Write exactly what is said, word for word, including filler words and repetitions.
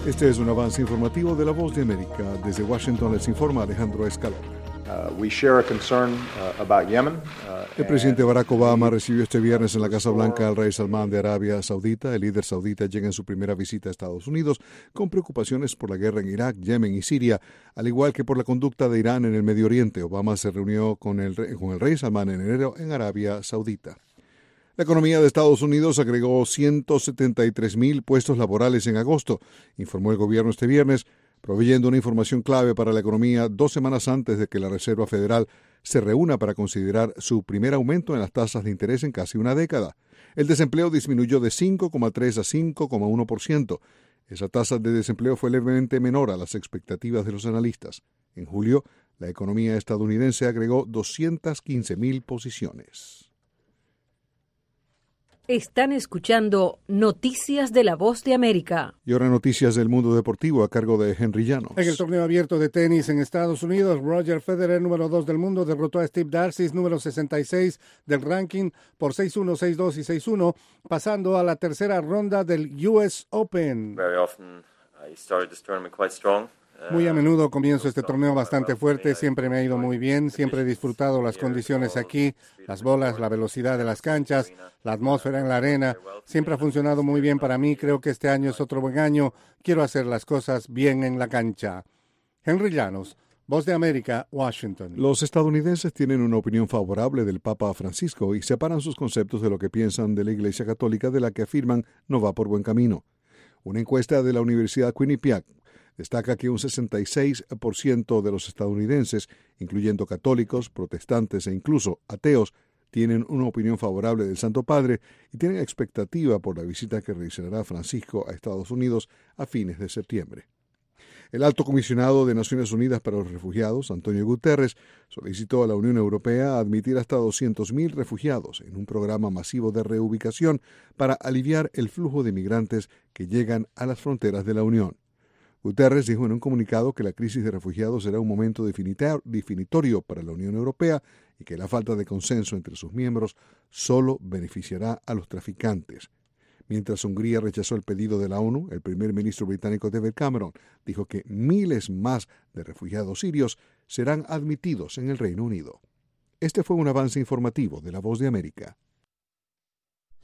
Este es un avance informativo de La Voz de América. Desde Washington les informa Alejandro Escalona. Uh, we share a concern, uh, about Yemen, uh, El presidente Barack Obama recibió este viernes en la Casa Blanca al rey Salmán de Arabia Saudita. El líder saudita llega en su primera visita a Estados Unidos con preocupaciones por la guerra en Irak, Yemen y Siria, al igual que por la conducta de Irán en el Medio Oriente. Obama se reunió con el, con el rey Salmán en enero en Arabia Saudita. La economía de Estados Unidos agregó ciento setenta y tres mil puestos laborales en agosto, informó el gobierno este viernes, proveyendo una información clave para la economía dos semanas antes de que la Reserva Federal se reúna para considerar su primer aumento en las tasas de interés en casi una década. El desempleo disminuyó de cinco coma tres a cinco coma uno por ciento. Esa tasa de desempleo fue levemente menor a las expectativas de los analistas. En julio, la economía estadounidense agregó doscientas quince mil posiciones. Están escuchando Noticias de La Voz de América. Y ahora noticias del mundo deportivo a cargo de Henry Llanos. En el torneo abierto de tenis en Estados Unidos, Roger Federer, número dos del mundo, derrotó a Steve Darcis, número sesenta y seis del ranking, por seis uno, seis dos y seis uno, pasando a la tercera ronda del U S Open. Very often I started this tournament quite strong. Muy a menudo comienzo este torneo bastante fuerte, siempre me ha ido muy bien, siempre he disfrutado las condiciones aquí, las bolas, la velocidad de las canchas, la atmósfera en la arena, siempre ha funcionado muy bien para mí, creo que este año es otro buen año, quiero hacer las cosas bien en la cancha. Henry Llanos, Voz de América, Washington. Los estadounidenses tienen una opinión favorable del Papa Francisco y separan sus conceptos de lo que piensan de la Iglesia Católica, de la que afirman no va por buen camino. Una encuesta de la Universidad Quinnipiac destaca que un sesenta y seis por ciento de los estadounidenses, incluyendo católicos, protestantes e incluso ateos, tienen una opinión favorable del Santo Padre y tienen expectativa por la visita que realizará Francisco a Estados Unidos a fines de septiembre. El alto comisionado de Naciones Unidas para los Refugiados, Antonio Guterres, solicitó a la Unión Europea admitir hasta doscientos mil refugiados en un programa masivo de reubicación para aliviar el flujo de migrantes que llegan a las fronteras de la Unión. Guterres dijo en un comunicado que la crisis de refugiados será un momento definitorio para la Unión Europea y que la falta de consenso entre sus miembros solo beneficiará a los traficantes. Mientras Hungría rechazó el pedido de la ONU, el primer ministro británico David Cameron dijo que miles más de refugiados sirios serán admitidos en el Reino Unido. Este fue un avance informativo de La Voz de América.